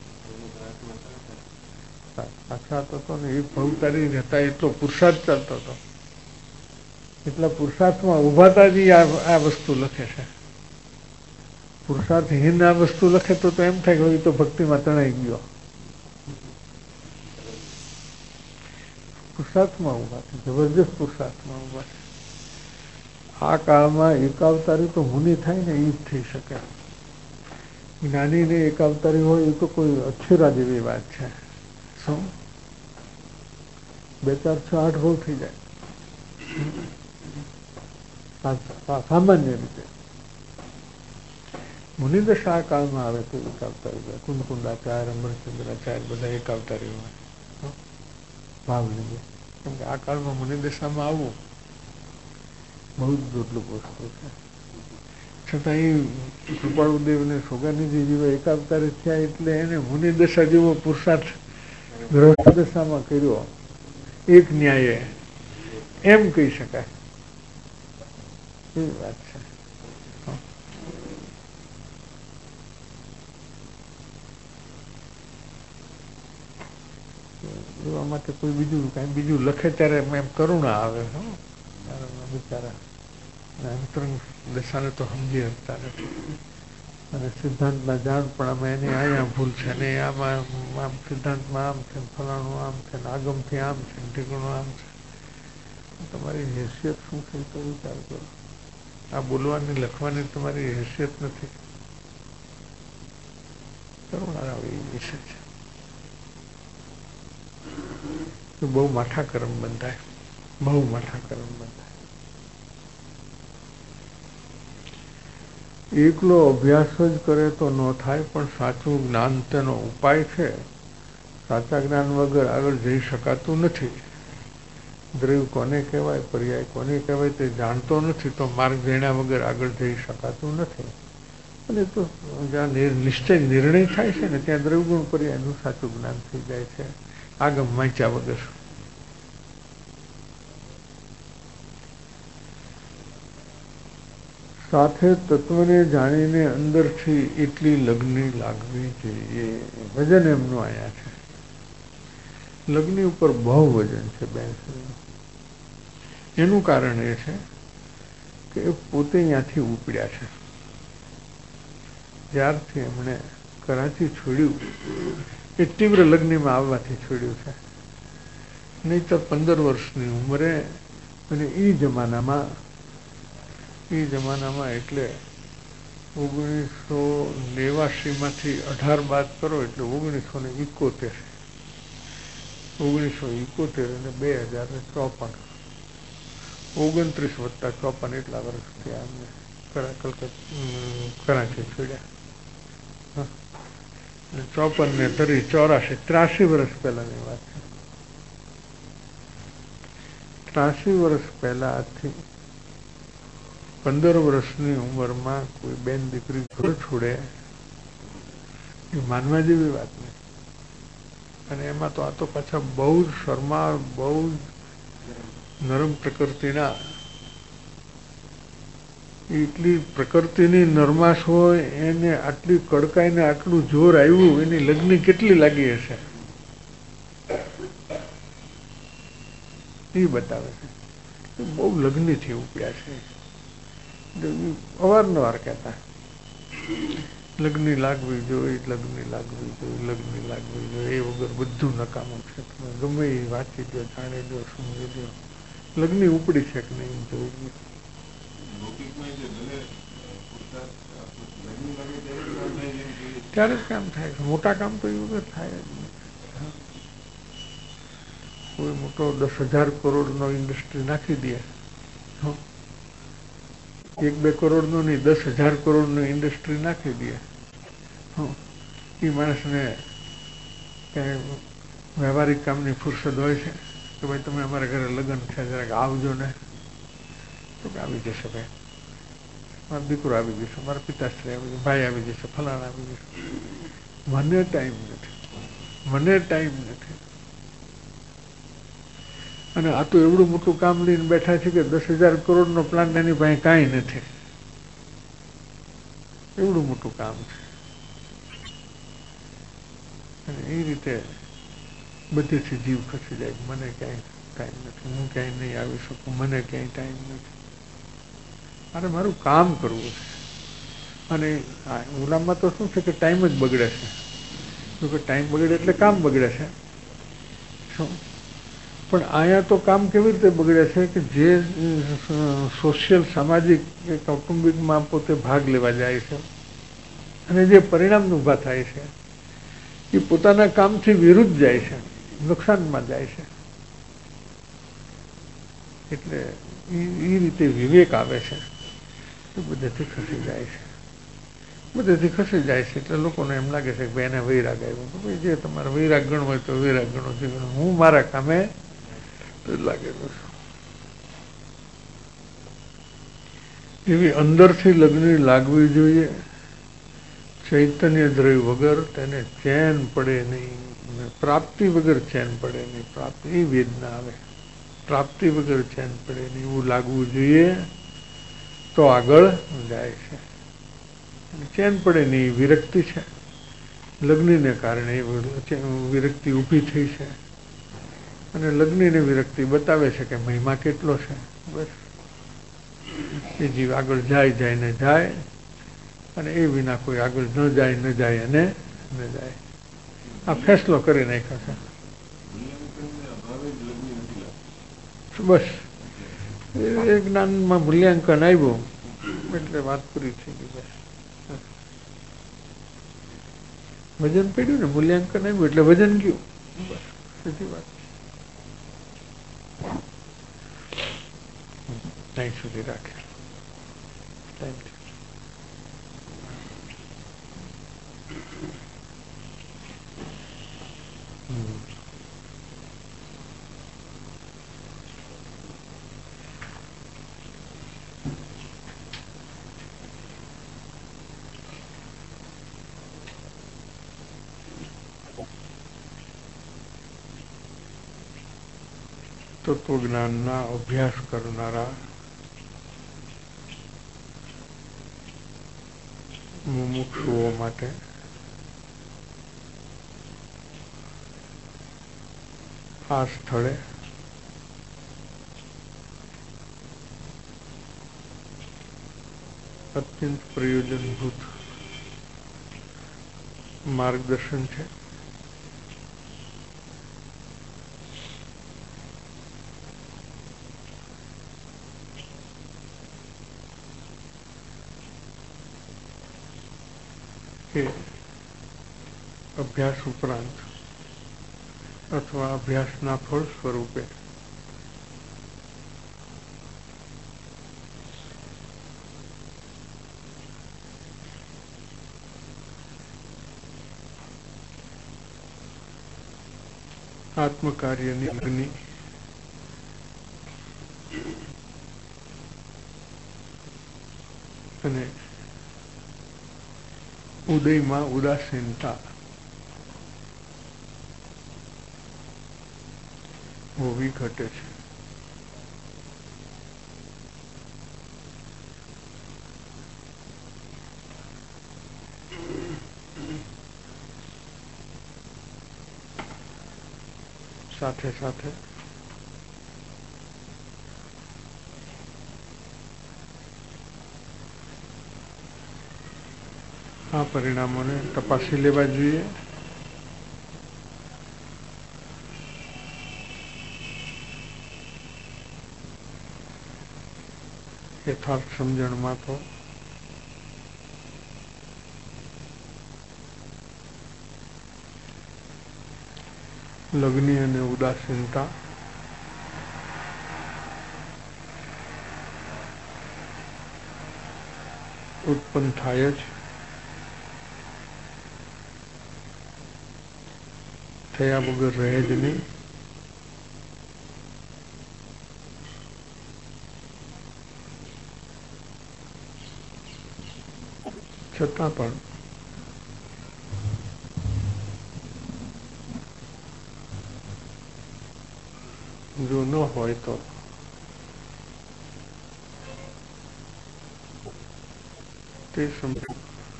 Speaker 2: સાક્ષાત હતો ને એ ભવતારી હતા, એટલો પુરુષાર્થ ચાલતો હતો, એટલા પુરુષાર્થમાં ઉભાતા જ આ વસ્તુ લખે છે. પુરુષાર્થહીન આ વસ્તુ લખે તો એમ થાય કે એ તો ભક્તિમાં તણાઈ ગયો. પુરુષાર્થમાં ઉભા છે, જબરજસ્ત પુરુષાર્થમાં ઉભા છે. આ કાળમાં એકાવતારી તો મુનિ થાય ને એ જ થઈ શકે. જ્ઞાની ને એકાવતારી હોય એ તો કોઈ અક્ષરા જેવી વાત છે. શું બે ચાર છ આઠ બહુ થઈ જાય સામાન્ય રીતે. મુનિદશા કાળમાં આવે તો એકાવતારી હોય. કુંદકુંદાચાર્ય, અમરચંદ્રાચાર્ય બધા એકાવતારી હોય ભાવ લઈએ, કેમ કે આ કાળમાં મુનિદશામાં આવવું બહુ જ દુર્લભ વસ્તુ છે. છતાં એ કૃપાળુદેવ ને સોગાનીજી જેવા એકાવતારી થયા એટલે એને મુનિદશા જેવો પુરુષાર્થ ગ્રહસ્થ દશામાં કર્યો એક ન્યાયે, એમ કહી શકાય. એવી વાત છે. એવા માટે કોઈ બીજું કઈ બીજું લખે ત્યારે એમ કરુણા આવે. બિચારા અંતરંગ દશાને તો સમજી શકતા નથી, અને સિદ્ધાંતના જાણ પણ અમે એની અહીંયા ભૂલ છે ને આમાં આમ સિદ્ધાંતમાં આમ છે, ફલાણું આમ છે, આગમથી આમ છે, ઠીકણું આમ છે. તમારી હેસિયત શું છે તો વિચાર કરો. આ બોલવાની લખવાની તમારી હેસિયત નથી. કરુણા આવે એ વિષય છે. બહુ માઠા કર્મ બંધાય, બહુ માઠા કર્મ બંધાય. એકલો અભ્યાસ જ કરે તો ન થાય, પણ સાચું જ્ઞાન તેનો ઉપાય છે. સાચા જ્ઞાન વગર આગળ જઈ શકાતું નથી. દ્રવ્ય કોને કહેવાય, પર્યાય કોને કહેવાય તે જાણતો નથી તો માર્ગ જણ્યા વગર આગળ જઈ શકાતું નથી. અને તો જ્યાં નિશ્ચય નિર્ણય થાય છે ને ત્યાં દ્રવ્યગુણ પર્યાયનું સાચું જ્ઞાન થઈ જાય છે, આગમ વાંચ્યા વગર. સાથે તત્વને જાણીને અંદરથી એટલી લગ્ની લાગવી જોઈએ. વજન એમનું અહીંયા છે. લગ્ની ઉપર બહુ વજન છે બેન. એનું કારણ એ છે કે એ પોતે અહીંયાથી ઉપડ્યા છે. જ્યારથી એમણે કરાચી છોડ્યું એ તીવ્ર લગ્નમાં આવવાથી છોડ્યું છે. નહીં તો પંદર વર્ષની ઉંમરે, અને એ જમાનામાં એ જમાનામાં એટલે ઓગણીસો નેવાસીમાંથી અઢાર બાદ કરો એટલે ઓગણીસો ને ઇકોતેર ઓગણીસો ઇકોતેર અને બે હજાર ચોપન ઓગણત્રીસ વત્તા ચોપન એટલા વર્ષ થયા અમને કલકત્તા કરાચી છોડ્યા. ચોપન ને તરી ચોરાશી ત્રાસી વર્ષ પહેલાની વાત છે. ત્રાસી વર્ષ પહેલા આજથી પંદર વર્ષની ઉંમરમાં કોઈ બેન દીકરી ઘર છોડે એ માનવા જેવી વાત નહીં. અને એમાં તો આ તો પાછા બહુ જ શર્મા, બહુ જ નરમ પ્રકૃતિના, એટલી પ્રકૃતિની નરમાશ હોય એને આટલી કડકાઈને આટલું જોર આવ્યું, એની લગ્ન કેટલી લાગી હશે એ બતાવે છે. બહુ લગ્નથી ઉપડ્યા છે. અવારનવાર કહેતા લગ્ન લાગવી જોઈએ, લગ્ન લાગવી જોઈએ, લગ્ન લાગવી જોઈએ, એ વગર બધું નકામું છે. તમે ગમે એ વાંચી દો, જાણી દો, સમજી દો, લગ્ન ઉપડી છે કે નહીં જોઈ. ત્યારે જ કામ થાય છે. મોટા કામ તો એ વગર થાય જ નહીં. કોઈ મોટો દસ હજાર કરોડ નો ઇન્ડસ્ટ્રી નાખી દે, એક બે કરોડ નો નહીં, દસ હજાર કરોડ નો ઇન્ડસ્ટ્રી નાખી દે, એ માણસને કંઈ વ્યવહારિક કામની ફુરસદ હોય છે કે ભાઈ તમે અમારા ઘરે લગ્ન છે જરાક આવજો ને, તો કે આવી જશે ભાઈ, મારો દીકરો આવી જશે, મારા પિતાશ્રી આવી જશે, ભાઈ આવી જશે, ફલાણા આવી જશે. મને ટાઈમ નથી, મને ટાઈમ નથી. અને આ તો એવડું મોટું કામ લઈને બેઠા છે કે દસ હજાર કરોડનો પ્લાન એની પાસે કાંઈ નથી. એવડું મોટું કામ છે. અને એ રીતે બધેથી જીવ ખસી જાય. મને ક્યાંય ટાઈમ નથી, હું ક્યાંય નહીં આવી શકું, મને ક્યાંય ટાઈમ નથી. મારે મારું કામ કરવું છે. અને ઓલામાં તો શું છે કે ટાઈમ જ બગડે છે. જો કે ટાઈમ બગડે એટલે કામ બગડે છે. શું પણ અહીંયા તો કામ કેવી રીતે બગડે છે કે જે સોશિયલ સામાજિક કે કૌટુંબિકમાં પોતે ભાગ લેવા જાય છે અને જે પરિણામ ઊભા થાય છે એ પોતાના કામથી વિરુદ્ધ જાય છે, નુકસાનમાં જાય છે. એટલે એ રીતે વિવેક આવે છે એ બધેથી ખસી જાય છે, બધેથી ખસી જાય છે. એટલે લોકોને એમ લાગે છે કે ભાઈ એને વૈરાગ આવ્યો, તો ભાઈ જે તમારે વૈરાગ ગણવો હોય તો વૈરાગ ગણો છે, હું મારા કામે લાગેલો છું. એવી અંદરથી લગ્ન લાગવી જોઈએ. ચૈતન્ય દ્રવ્ય વગર તેને ચેન પડે નહીં, પ્રાપ્તિ વગર ચેન પડે નહીં. પ્રાપ્તિ એ વેદના આવે, પ્રાપ્તિ વગર ચેન પડે નહીં, એવું લાગવું જોઈએ તો આગળ જાય છે. ચેન પડે નહીં વિરક્તિ છે. લગ્નને કારણે વિરક્તિ ઊભી થઈ છે અને લગ્નની વિરક્તિ બતાવે છે કે મહિમા કેટલો છે. બસ એ જીવ આગળ જાય જાય ને જાય, અને એ વિના કોઈ આગળ ન જાય ન જાય અને ન જાય. આ ફેસલો કરી નાખ્યો છે. બસ એ જ્ઞાનમાં મૂલ્યાંકન આવ્યું એટલે વાત પૂરી થઈ ગઈ. બસ વજન પડ્યું ને, મૂલ્યાંકન આવ્યું એટલે વજન ગયું. બસ સીધી વાત. ત્યાં સુધી રાખે. Thank you. તત્વજ્ઞાનના અભ્યાસ કરનારા મુમુક્ષુઓ માટે આ સ્થળે અત્યંત પ્રયોજનભૂત માર્ગદર્શન છે. કે અભ્યાસ ઉપરાંત અથવા અભ્યાસના ફળ સ્વરૂપે આત્મકાર્યની અગ્નિ અને ઉદયમાં ઉદાસીનતા હોવી ઘટે છે. સાથે સાથે આ પરિણામોને તપાસી લેવા જોઈએ. યથાર્થ સમજણમાં તો લગ્ની અને ઉદાસીનતા ઉત્પન્ન થાય જ. થયા વગર રહે જ નહીં. છતાં પણ જો ન હોય તો તે સમય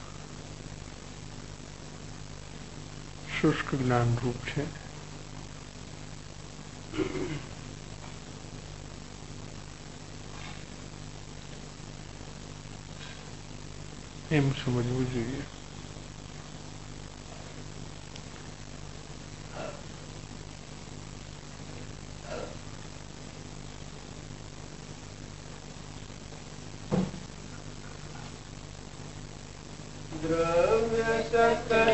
Speaker 2: શુષ્ક જ્ઞાન રૂપ છે. એમ સમજવું જોઈએ. દ્રવ્ય સકલ